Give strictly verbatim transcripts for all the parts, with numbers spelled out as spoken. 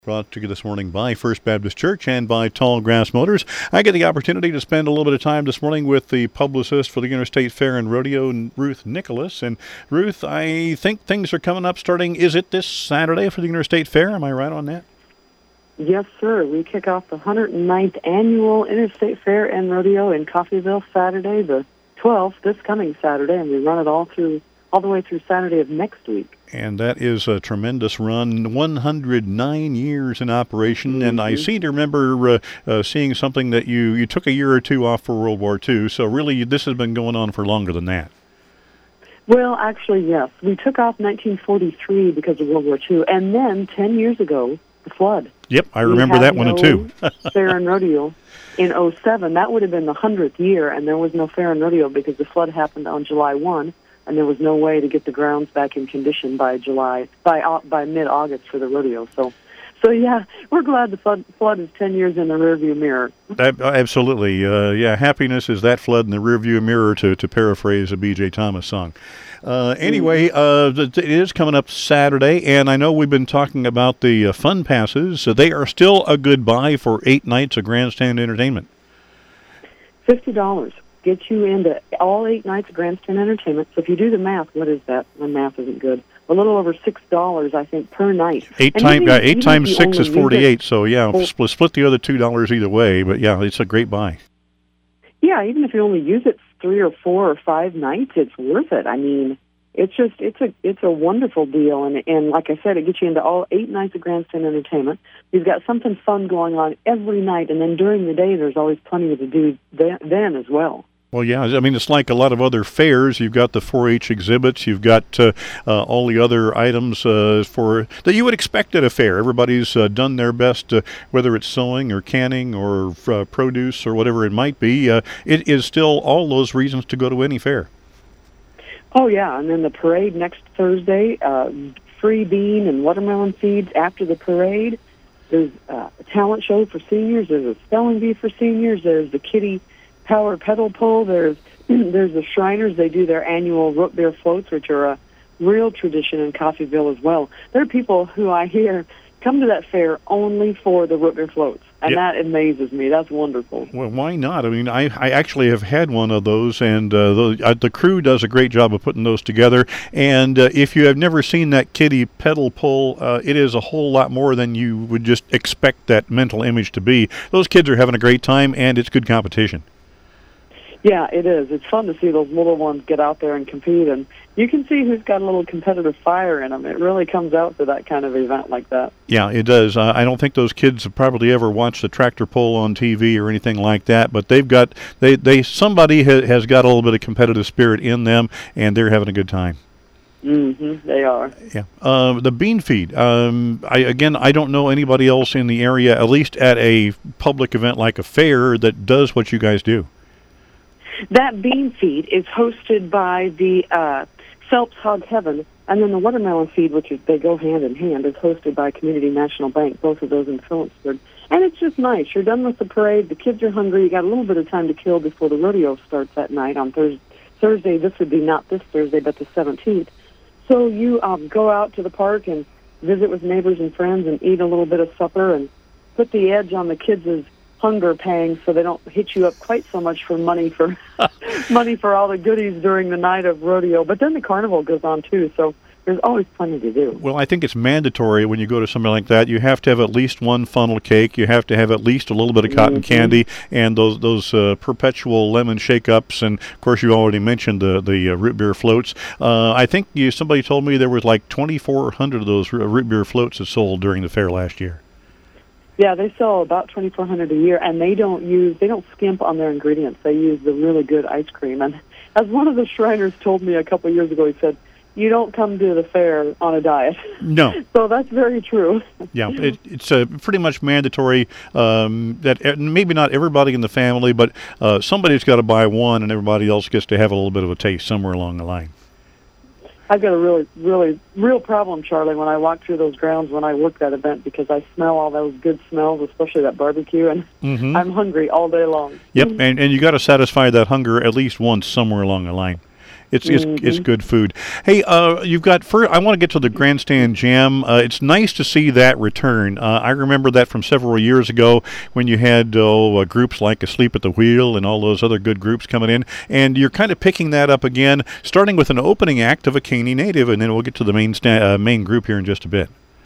Brought to you this morning by First Baptist Church and by Tall Grass Motors. I get the opportunity to spend a little bit of time this morning with the publicist for the Interstate Fair and Rodeo, Ruth Nicholas. And Ruth, I think things are coming up starting, is it this Saturday for the Interstate Fair? Am I right on that? Yes, sir. We kick off the one hundred ninth Annual Interstate Fair and Rodeo in Coffeyville Saturday, the twelfth, this coming Saturday, and we run it all through all the way through Saturday of next week. And that is a tremendous run, one hundred nine years in operation. Mm-hmm. And I seem to remember uh, uh, seeing something that you, you took a year or two off for World War Two. So really, this has been going on for longer than that. Well, actually, yes. We took off nineteen forty-three because of World War Two. And then ten years ago, the flood. Yep, I remember that one, no too. Fair and Rodeo in oh seven. That would have been the hundredth year, and there was no Fair and Rodeo because the flood happened on July first. And there was no way to get the grounds back in condition by July, by uh, by mid-August for the rodeo. So, so yeah, we're glad the flood, flood is ten years in the rearview mirror. Absolutely, uh, yeah. Happiness is that flood in the rearview mirror, to to paraphrase a B J Thomas song. Uh, anyway, uh, it is coming up Saturday, and I know we've been talking about the uh, fun passes. So they are still a good buy for eight nights of grandstand entertainment. Fifty dollars. Get you into all eight nights of grandstand entertainment. So if you do the math, what is that? My math isn't good. A little over six dollars, I think, per night. Eight time, uh, eight times six is forty-eight. So yeah, well, split split the other two dollars either way. But yeah, it's a great buy. Yeah, even if you only use it three or four or five nights, it's worth it. I mean, it's just it's a it's a wonderful deal, and and like I said, it gets you into all eight nights of grandstand entertainment. You've got something fun going on every night, and then during the day, there's always plenty to do then, then as well. Well, yeah, I mean, it's like a lot of other fairs. You've got the four H exhibits. You've got uh, uh, all the other items uh, for that you would expect at a fair. Everybody's uh, done their best, uh, whether it's sewing or canning or uh, produce or whatever it might be. Uh, it is still all those reasons to go to any fair. Oh, yeah, and then the parade next Thursday, uh, free bean and watermelon seeds after the parade. There's uh, a talent show for seniors. There's a spelling bee for seniors. There's the kiddie power pedal pull. There's there's the Shriners. They do their annual root beer floats, which are a real tradition in Coffeyville as well. There are people who I hear come to that fair only for the root beer floats, and yep. That amazes me. That's wonderful. Well, why not? I mean, I, I actually have had one of those, and uh, the, uh, the crew does a great job of putting those together. And uh, if you have never seen that kiddie pedal pull, uh, it is a whole lot more than you would just expect that mental image to be. Those kids are having a great time, and it's good competition. Yeah, it is. It's fun to see those little ones get out there and compete, and you can see who's got a little competitive fire in them. It really comes out for that kind of event like that. Yeah, it does. Uh, I don't think those kids have probably ever watched a tractor pull on T V or anything like that, but they've got they they somebody ha- has got a little bit of competitive spirit in them, and they're having a good time. Mm-hmm, they are. Yeah. Uh, the bean feed. Um, I, again, I don't know anybody else in the area, at least at a public event like a fair, that does what you guys do. That bean feed is hosted by the uh, Phelps Hog Heaven, and then the watermelon feed, which is they go hand in hand, is hosted by Community National Bank, both of those in Phillipsburg. And it's just nice. You're done with the parade. The kids are hungry. You got a little bit of time to kill before the rodeo starts that night on Thursday. Thursday, this would be not this Thursday, but the seventeenth. So you um, go out to the park and visit with neighbors and friends and eat a little bit of supper and put the edge on the kids' hunger pangs so they don't hit you up quite so much for money for money for all the goodies during the night of rodeo. But then the carnival goes on too, so there's always plenty to do. Well, I think it's mandatory when you go to something like that. You have to have at least one funnel cake. You have to have at least a little bit of cotton mm-hmm. candy and those those uh, perpetual lemon shake-ups. And, of course, you already mentioned the, the uh, root beer floats. Uh, I think you somebody told me there was like twenty-four hundred of those root beer floats that sold during the fair last year. Yeah, they sell about twenty-four hundred a year, and they don't use they don't skimp on their ingredients. They use the really good ice cream. And as one of the Shriners told me a couple of years ago, he said, "You don't come to the fair on a diet." No. So that's very true. Yeah, it, it's uh, pretty much mandatory um, that maybe not everybody in the family, but uh, somebody's got to buy one, and everybody else gets to have a little bit of a taste somewhere along the line. I've got a really, really, real problem, Charlie, when I walk through those grounds when I work that event because I smell all those good smells, especially that barbecue, and mm-hmm. I'm hungry all day long. Yep, and, and you got to satisfy that hunger at least once somewhere along the line. It's it's, Mhm. it's good food. Hey, uh, you've got. Fir- I want to get to the Grandstand Jam. Uh, it's nice to see that return. Uh, I remember that from several years ago when you had oh, uh, groups like Asleep at the Wheel and all those other good groups coming in, and you're kind of picking that up again, starting with an opening act of a Caney native, and then we'll get to the main sta- uh, main group here in just a bit.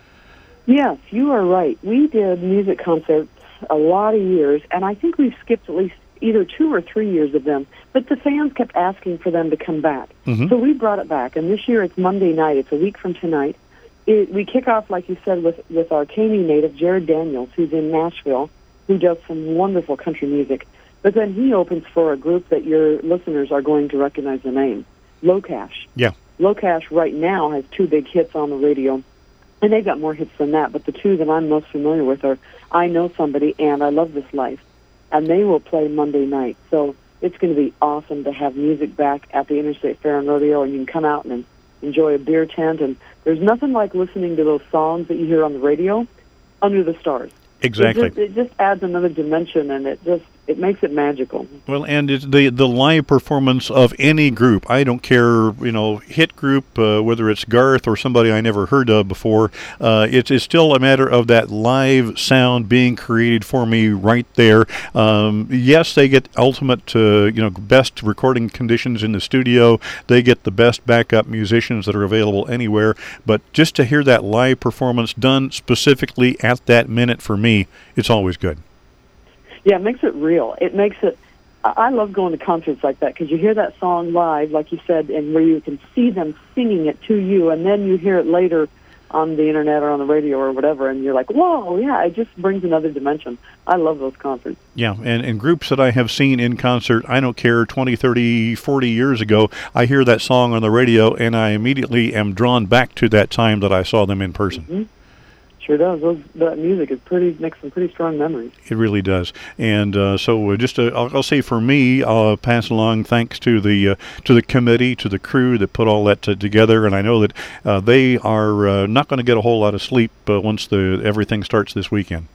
Yes, you are right. We did music concerts a lot of years, and I think we've skipped at least either two or three years of them, but the fans kept asking for them to come back. Mm-hmm. So we brought it back, and this year it's Monday night. It's a week from tonight. It, we kick off, like you said, with, with our Caney native, Jared Daniels, who's in Nashville, who does some wonderful country music. But then he opens for a group that your listeners are going to recognize the name, Low Cash. Yeah. Low Cash right now has two big hits on the radio, and they've got more hits than that, but the two that I'm most familiar with are I Know Somebody and I Love This Life. And they will play Monday night. So it's going to be awesome to have music back at the Interstate Fair and Rodeo, and you can come out and enjoy a beer tent. And there's nothing like listening to those songs that you hear on the radio under the stars. Exactly. It just, it just adds another dimension, and it just it makes it magical. Well, and it's the the live performance of any group. I don't care, you know, hit group, uh, whether it's Garth or somebody I never heard of before. Uh, it's, it's still a matter of that live sound being created for me right there. Um, yes, they get ultimate, uh, you know, best recording conditions in the studio. They get the best backup musicians that are available anywhere. But just to hear that live performance done specifically at that minute for me, it's always good. Yeah, it makes it real. It makes it. I love going to concerts like that because you hear that song live, like you said, and where you can see them singing it to you, and then you hear it later on the internet or on the radio or whatever, and you're like, whoa, yeah, it just brings another dimension. I love those concerts. Yeah, and, and groups that I have seen in concert, I don't care, twenty, thirty, forty years ago, I hear that song on the radio, and I immediately am drawn back to that time that I saw them in person. Mm-hmm. Sure does. Those, that music is pretty makes some pretty strong memories. It really does. And uh, so, uh, just uh, I'll, I'll say for me, I'll pass along thanks to the uh, to the committee, to the crew that put all that t- together. And I know that uh, they are uh, not going to get a whole lot of sleep uh, once the everything starts this weekend.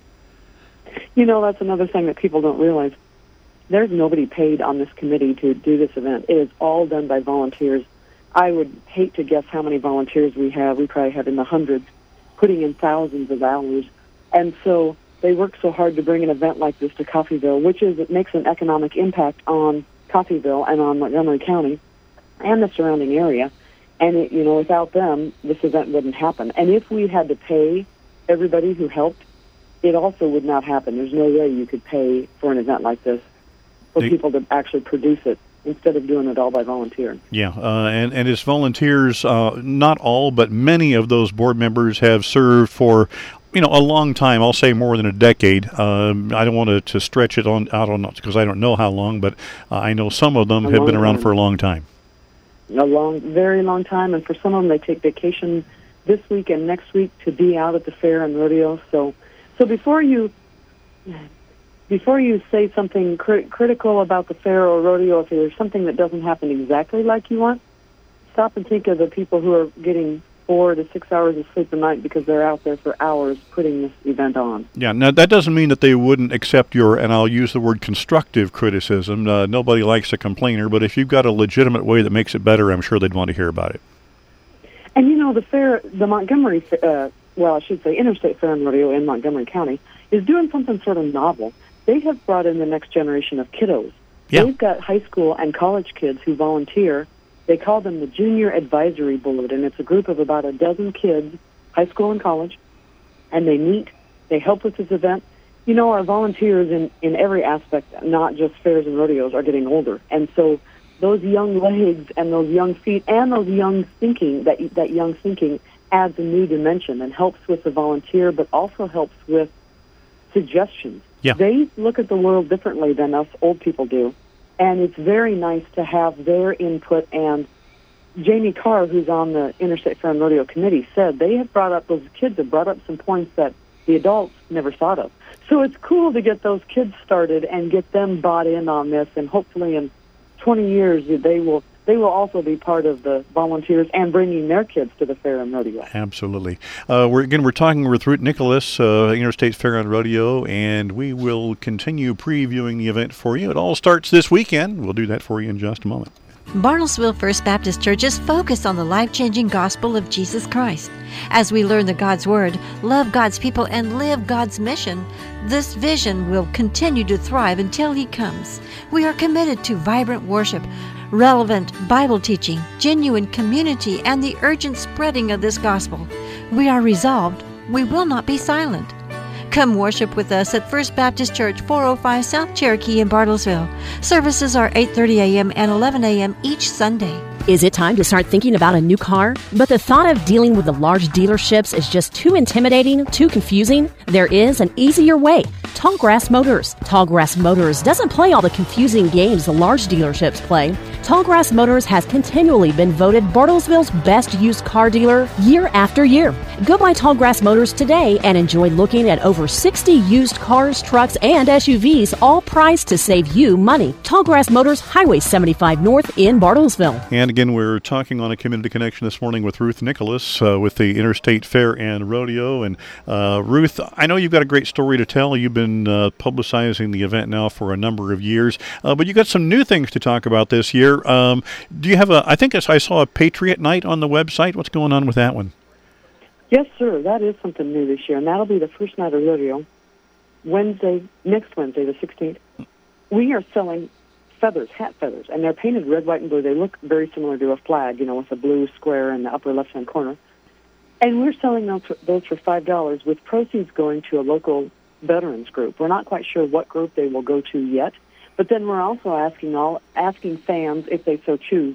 You know, that's another thing that people don't realize. There's nobody paid on this committee to do this event. It is all done by volunteers. I would hate to guess how many volunteers we have. We probably have in the hundreds, putting in thousands of hours. And so they work so hard to bring an event like this to Coffeyville, which is it makes an economic impact on Coffeyville and on Montgomery County and the surrounding area. And, it, you know, without them, this event wouldn't happen. And if we had to pay everybody who helped, it also would not happen. There's no way you could pay for an event like this for They- people to actually produce it instead of doing it all by volunteer. Yeah, uh, and, and as volunteers, uh, not all, but many of those board members have served for, you know, a long time. I'll say more than a decade. Um, I don't want to, to stretch it on out on because I don't know how long, but uh, I know some of them A have long been around time. for a long time. A long, very long time, and for some of them, they take vacation this week and next week to be out at the fair and rodeo. So, so before you, before you say something cri- critical about the fair or rodeo, if there's something that doesn't happen exactly like you want, stop and think of the people who are getting four to six hours of sleep a night because they're out there for hours putting this event on. Yeah, now that doesn't mean that they wouldn't accept your, and I'll use the word constructive criticism. Uh, nobody likes a complainer, but if you've got a legitimate way that makes it better, I'm sure they'd want to hear about it. And you know, the fair, the Montgomery, uh, well, I should say Interstate Fair and Rodeo in Montgomery County is doing something sort of novel. They have brought in the next generation of kiddos. Yeah. They've got high school and college kids who volunteer. They call them the Junior Advisory Board, and it's a group of about a dozen kids, high school and college, and they meet, they help with this event. You know, our volunteers in, in every aspect, not just fairs and rodeos, are getting older. And so those young legs and those young feet and those young thinking, that that young thinking adds a new dimension and helps with the volunteer, but also helps with suggestions. Yeah. They look at the world differently than us old people do. And it's very nice to have their input. And Jamie Carr, who's on the Interstate Fair and Rodeo Committee, said they have brought up, those kids have brought up some points that the adults never thought of. So it's cool to get those kids started and get them bought in on this. And hopefully in twenty years, they will they will also be part of the volunteers and bringing their kids to the fair and rodeo. Absolutely. Uh, we're again, we're talking with Ruth Nicholas, uh, Interstate Fair and Rodeo, and we will continue previewing the event for you. It all starts this weekend. We'll do that for you in just a moment. Bartlesville First Baptist Church is focused on the life-changing gospel of Jesus Christ. As we learn the God's Word, love God's people, and live God's mission, this vision will continue to thrive until He comes. We are committed to vibrant worship, relevant Bible teaching, genuine community, and the urgent spreading of this gospel. We are resolved. We will not be silent. Come worship with us at First Baptist Church, four oh five South Cherokee in Bartlesville. Services are eight thirty a.m. and eleven a.m. each Sunday. Is it time to start thinking about a new car? But the thought of dealing with the large dealerships is just too intimidating, too confusing? There is an easier way. Tallgrass Motors. Tallgrass Motors doesn't play all the confusing games the large dealerships play. Tallgrass Motors has continually been voted Bartlesville's best used car dealer year after year. Go by Tallgrass Motors today and enjoy looking at over sixty used cars, trucks, and S U Vs, all priced to save you money. Tallgrass Motors, Highway seventy-five North in Bartlesville. And again, we're talking on a Community Connection this morning with Ruth Nicholas uh, with the Interstate Fair and Rodeo. And uh, Ruth, I know you've got a great story to tell. You've been uh, publicizing the event now for a number of years, uh, but you got some new things to talk about this year. Um, do you have a, I think I saw a Patriot Night on the website. What's going on with that one? Yes, sir. That is something new this year, and that'll be the first night of rodeo, Wednesday, next Wednesday, the sixteenth. We are selling feathers, hat feathers, and they're painted red, white, and blue. They look very similar to a flag, you know, with a blue square in the upper left-hand corner. And we're selling those for, those for five dollars, with proceeds going to a local veterans group. We're not quite sure what group they will go to yet, but then we're also asking all asking fans, if they so choose,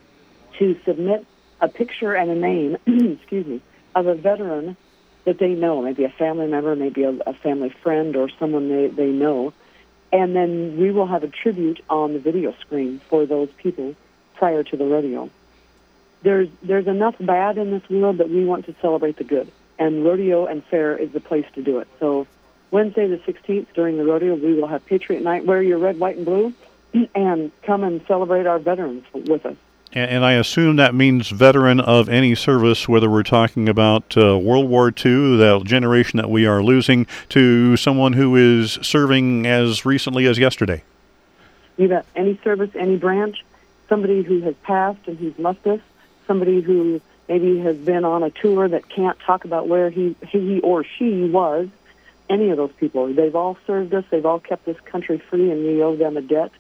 to submit a picture and a name, excuse me, of a veteran that they know, maybe a family member, maybe a, a family friend, or someone they, they know. And then we will have a tribute on the video screen for those people prior to the rodeo. There's there's enough bad in this world that we want to celebrate the good, and rodeo and fair is the place to do it. So Wednesday the sixteenth, during the rodeo, we will have Patriot Night. Wear your red, white, and blue, and come and celebrate our veterans with us. And, and I assume that means veteran of any service, whether we're talking about uh, World War Two, that generation that we are losing, to someone who is serving as recently as yesterday. You got any service, any branch, somebody who has passed and who's left us, somebody who maybe has been on a tour that can't talk about where he, he or she was, any of those people. They've all served us. They've all kept this country free, and we owe them a debt.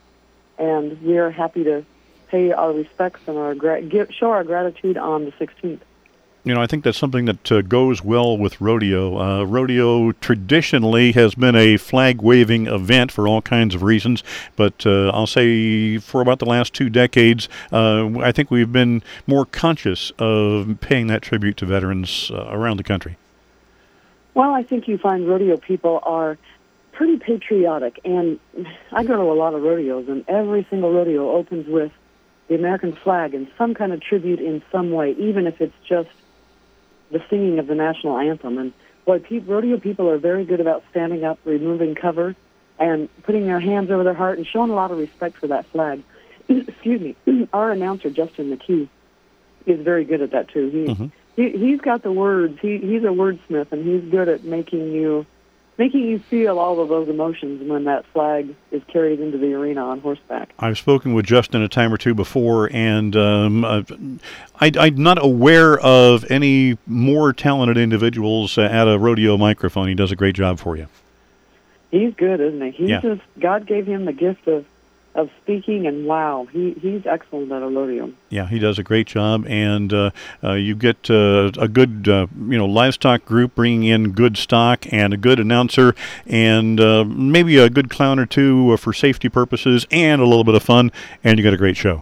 And we are happy to pay our respects and our gra- give, show our gratitude on the sixteenth. You know, I think that's something that uh, goes well with rodeo. Uh, rodeo traditionally has been a flag-waving event for all kinds of reasons, but uh, I'll say for about the last two decades, uh, I think we've been more conscious of paying that tribute to veterans uh, around the country. Well, I think you find rodeo people are pretty patriotic, and I go to a lot of rodeos, and every single rodeo opens with the American flag and some kind of tribute in some way, even if it's just the singing of the national anthem. And boy, pe- rodeo people are very good about standing up, removing cover, and putting their hands over their heart and showing a lot of respect for that flag. Excuse me. Our announcer, Justin McKee, is very good at that, too. He, mm-hmm. he, he's got the words. He, he's a wordsmith, and he's good at making you making you feel all of those emotions when that flag is carried into the arena on horseback. I've spoken with Justin a time or two before, and um, uh, I, I'm not aware of any more talented individuals uh, at a rodeo microphone. He does a great job for you. He's good, isn't he? He's yeah. just, God gave him the gift of of speaking, and wow, he, he's excellent at a rodeo. Yeah, he does a great job, and uh, uh, you get uh, a good, uh, you know, livestock group bringing in good stock and a good announcer, and uh, maybe a good clown or two uh, for safety purposes, and a little bit of fun, and you got a great show.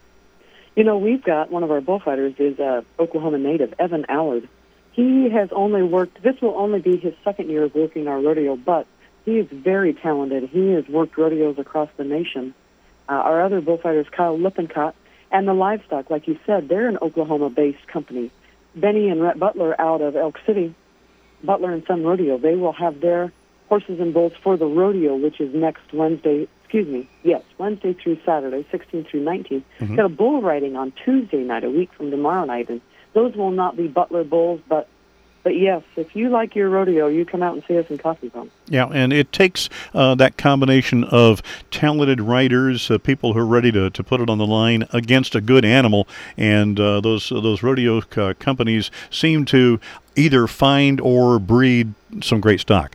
You know, we've got one of our bullfighters is uh, Oklahoma native, Evan Allard. He has only worked, this will only be his second year of working our rodeo, but he is very talented. He has worked rodeos across the nation. Uh, our other bullfighter is Kyle Lippincott. And the livestock, like you said, they're an Oklahoma-based company. Benny and Rhett Butler out of Elk City, Butler and Son Rodeo, they will have their horses and bulls for the rodeo, which is next Wednesday, excuse me, yes, Wednesday through Saturday, sixteenth through nineteenth. Mm-hmm. Got a bull riding on Tuesday night, a week from tomorrow night. And those will not be Butler bulls, but But yes, if you like your rodeo, you come out and see us in Coffeyville. Yeah, and it takes uh, that combination of talented riders, uh, people who are ready to, to put it on the line against a good animal, and uh, those those rodeo uh, companies seem to either find or breed some great stock.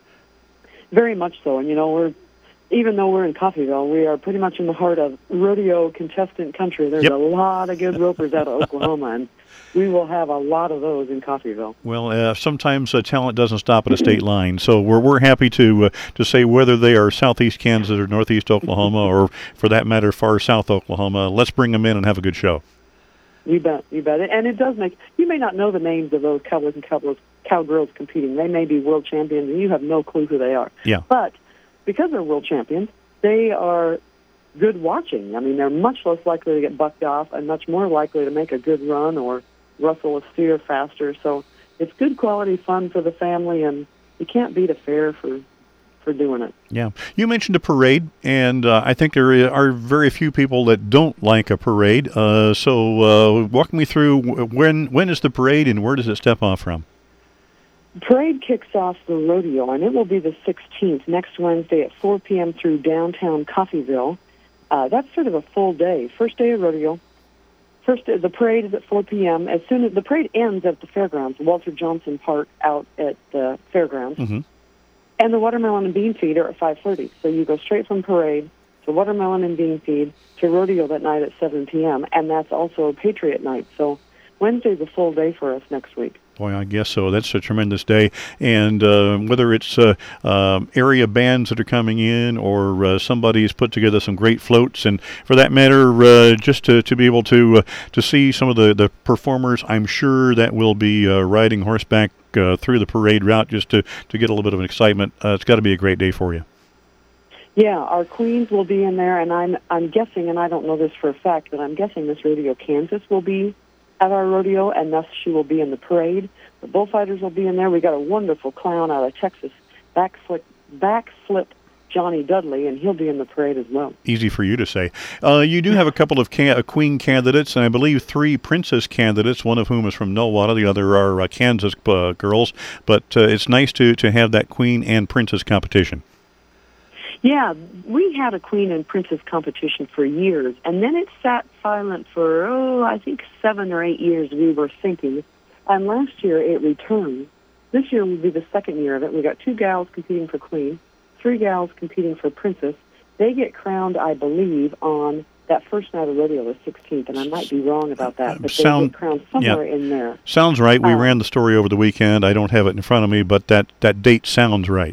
Very much so, and you know, we're even though we're in Coffeyville, we are pretty much in the heart of rodeo contestant country. There's Yep. a lot of good ropers out of Oklahoma, and we will have a lot of those in Coffeyville. Well, uh, sometimes uh, talent doesn't stop at a state line, so we're we're happy to uh, to say whether they are southeast Kansas or northeast Oklahoma, or for that matter, far south Oklahoma. Let's bring them in and have a good show. You bet, you bet. And it does make, you may not know the names of those cowboys and cowgirls, cowgirls competing. They may be world champions, and you have no clue who they are. Yeah. But because they're world champions, they are good watching. I mean, they're much less likely to get bucked off and much more likely to make a good run or rustle a steer faster. So it's good quality fun for the family, and you can't beat a fair for for doing it. Yeah. You mentioned a parade, and uh, I think there are very few people that don't like a parade. Uh, so uh, walk me through when when is the parade and where does it step off from? The parade kicks off the rodeo, and it will be the sixteenth, next Wednesday at four p.m. through downtown Coffeyville. Uh, that's sort of a full day. First day of rodeo. First, the parade is at four p.m. As soon as the parade ends at the fairgrounds, Walter Johnson Park out at the fairgrounds. Mm-hmm. And the watermelon and bean feed are at five thirty. So you go straight from parade to watermelon and bean feed to rodeo that night at seven p.m. And that's also a Patriot night. So Wednesday's a full day for us next week. Boy, I guess so. That's a tremendous day. And uh, whether it's uh, uh, area bands that are coming in or uh, somebody's put together some great floats, and for that matter, uh, just to, to be able to uh, to see some of the, the performers, I'm sure that will be uh, riding horseback uh, through the parade route just to, to get a little bit of an excitement. Uh, it's got to be a great day for you. Yeah, our queens will be in there, and I'm I'm guessing, and I don't know this for a fact, but I'm guessing Miss Rodeo Kansas will be at our rodeo, and thus she will be in the parade. The bullfighters will be in there. We got a wonderful clown out of Texas, backflip, backflip Johnny Dudley, and he'll be in the parade as well. Easy for you to say. Uh, you do have a couple of ca- queen candidates, and I believe three princess candidates, one of whom is from Nowata, the other are uh, Kansas uh, girls, but uh, it's nice to, to have that queen and princess competition. Yeah, we had a queen and princess competition for years, and then it sat silent for, oh, I think seven or eight years, we were thinking. And last year it returned. This year will be the second year of it. We got two gals competing for queen, three gals competing for princess. They get crowned, I believe, on that first night of rodeo, the sixteenth, and I might be wrong about that, but Sound, they get crowned somewhere yeah. in there. Sounds right. We Uh, ran the story over the weekend. I don't have it in front of me, but that, that date sounds right.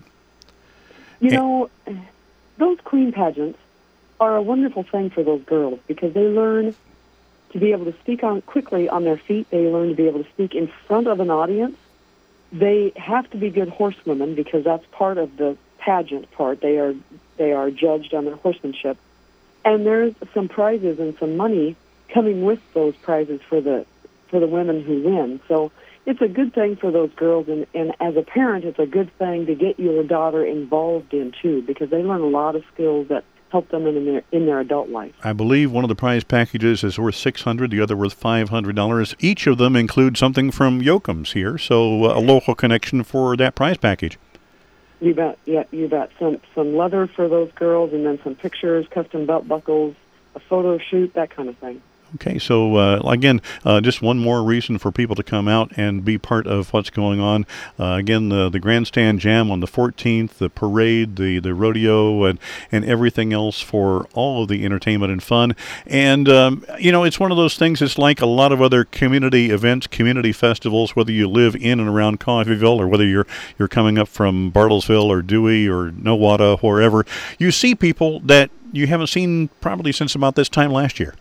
You know, those queen pageants are a wonderful thing for those girls because they learn to be able to speak on quickly on their feet. They learn to be able to speak in front of an audience. They have to be good horsewomen because that's part of the pageant part. They are they are judged on their horsemanship. And there's some prizes and some money coming with those prizes for the for the women who win. So it's a good thing for those girls, and, and as a parent, it's a good thing to get your daughter involved in, too, because they learn a lot of skills that help them in their in their adult life. I believe one of the prize packages is worth six hundred dollars, the other worth five hundred dollars. Each of them include something from Yoakum's here, so uh, a local connection for that prize package. You bet, yeah, you bet. Some some leather for those girls, and then some pictures, custom belt buckles, a photo shoot, that kind of thing. Okay, so uh, again, uh, just one more reason for people to come out and be part of what's going on. Uh, again, the the Grandstand Jam on the fourteenth, the parade, the, the rodeo, and, and everything else for all of the entertainment and fun. And, um, you know, it's one of those things, it's like a lot of other community events, community festivals, whether you live in and around Coffeyville or whether you're you're coming up from Bartlesville or Dewey or Nowata, wherever. You see people that you haven't seen probably since about this time last year.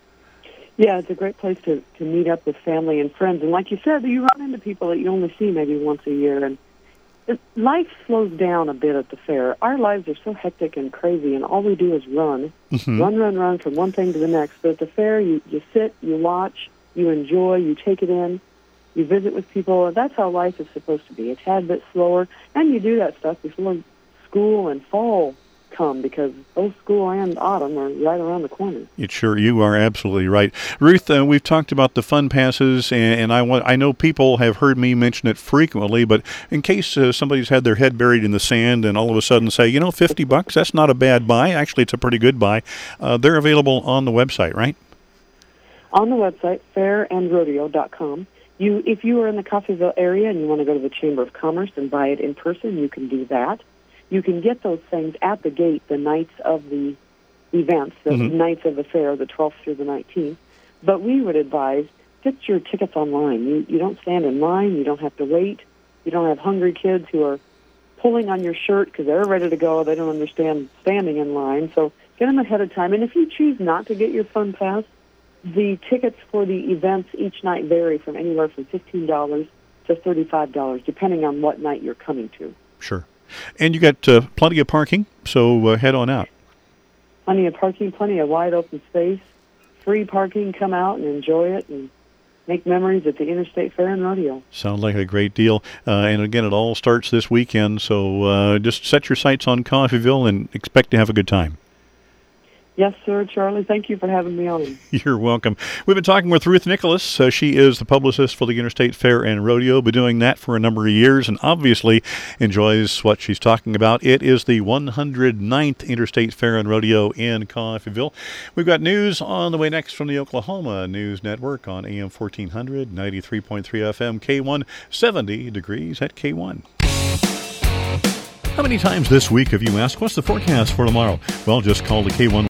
Yeah, it's a great place to, to meet up with family and friends. And like you said, you run into people that you only see maybe once a year. And it, life slows down a bit at the fair. Our lives are so hectic and crazy, and all we do is run. Mm-hmm. Run, run, run from one thing to the next. But at the fair, you, you sit, you watch, you enjoy, you take it in, you visit with people. That's how life is supposed to be, a tad bit slower. And you do that stuff before school and fall come, because both school and autumn are right around the corner. It sure, you are absolutely right. Ruth, uh, we've talked about the fun passes, and, and I want, I know people have heard me mention it frequently, but in case uh, somebody's had their head buried in the sand and all of a sudden say, you know, fifty bucks, that's not a bad buy. Actually, it's a pretty good buy. Uh, they're available on the website, right? On the website, fair and rodeo dot com. You, if you are in the Coffeyville area and you want to go to the Chamber of Commerce and buy it in person, you can do that. You can get those things at the gate the nights of the events, the mm-hmm. nights of the fair, the twelfth through the nineteenth. But we would advise, get your tickets online. You, you don't stand in line. You don't have to wait. You don't have hungry kids who are pulling on your shirt because they're ready to go. They don't understand standing in line. So get them ahead of time. And if you choose not to get your fun pass, the tickets for the events each night vary from anywhere from fifteen dollars to thirty-five dollars, depending on what night you're coming to. Sure. And you got uh, plenty of parking, so uh, head on out. Plenty of parking, plenty of wide open space, free parking. Come out and enjoy it and make memories at the Interstate Fair and Rodeo. Sounds like a great deal. Uh, and again, it all starts this weekend, so uh, just set your sights on Coffeyville and expect to have a good time. Yes, sir, Charlie. Thank you for having me on. You're welcome. We've been talking with Ruth Nicholas. Uh, she is the publicist for the Interstate Fair and Rodeo. Been doing that for a number of years and obviously enjoys what she's talking about. It is the one hundred ninth Interstate Fair and Rodeo in Coffeyville. We've got news on the way next from the Oklahoma News Network on A M fourteen hundred, ninety-three point three F M, K one, seventy degrees at K one. How many times this week have you asked, what's the forecast for tomorrow? Well, just call the K one